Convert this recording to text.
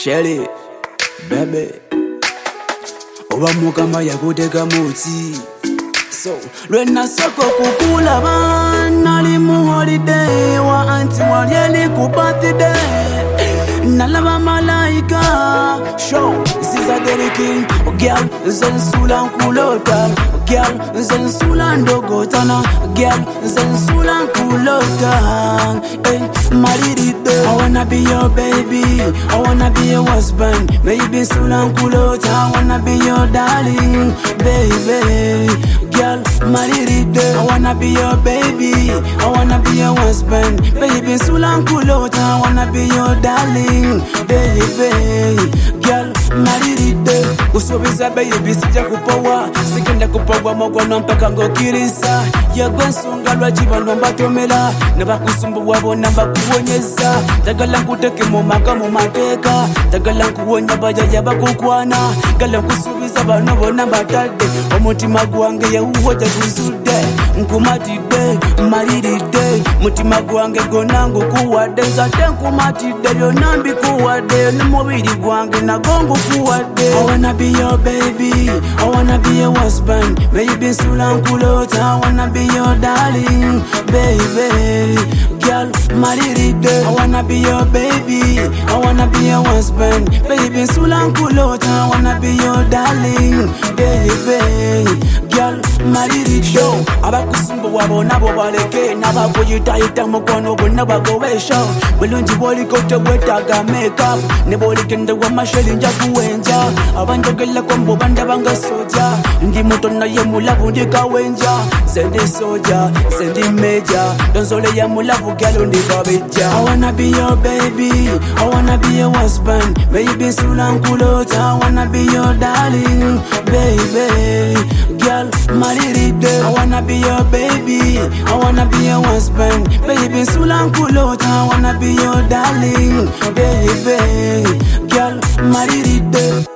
Shelly, baby. Oba mukama yakuteka muti. So, lwena soko kukula nali mu holiday wa anti walyeli ku birthday. Nalaba malaika show siza deriki girl zensula nkulota girl zensula ndogotana girl zensula nkulota mariride. I wanna be your baby, I wanna be your husband, maybe sula nkulota. I wanna be your darling baby girl mariride. I wanna be your baby, I wanna be your husband, baby sula nkulota. I wanna be your darling baby girl mariride. Usubiza baby sija kupowa sikenda kupowa mogwana mpaka ngokirisa yegwe nsonga lwajiba nomba tomela nebakusumbuwa bona bakuwonyeza dagala nkuteke mu maka mu mateeka dagala nkuwonya bajaja bakukwana gala nkusubiza bano bona batadde omutima gwange yewuwo teguzudde nkumatidde mariride mutima gwange gonna ngukuwadde nzadde nkumatidde byonna mbikuwadde n'omubiri gwange nagwo ngukuwadde. I wanna be your baby, I wanna be your husband, baby nsula nkulota. I wanna be your darling baby girl mariride. I wanna be your baby, I wanna be your husband, baby nsula nkulota. I wanna be your darling baby girl mariride. Abakusumbuwa bona bo baleke n'abakuyitayita mukono bonna bagowesha bulungi bwolikote bwetaaga makeup ne bwolikendebwa masheli nja kuwenja abanjogelako mbo bandabanga soja ndi muto naye mulavu ndi kawenja sendi soja sendi meja donzole ya mulavu galo ndi kabeja. I wanna be your baby, I wanna be your husband, baby nsula nkulota. I wanna be your darling baby girl mariride. I wanna be your baby, I wanna be your husband, baby nsula nkulota. I wanna be your darling baby girl mariride.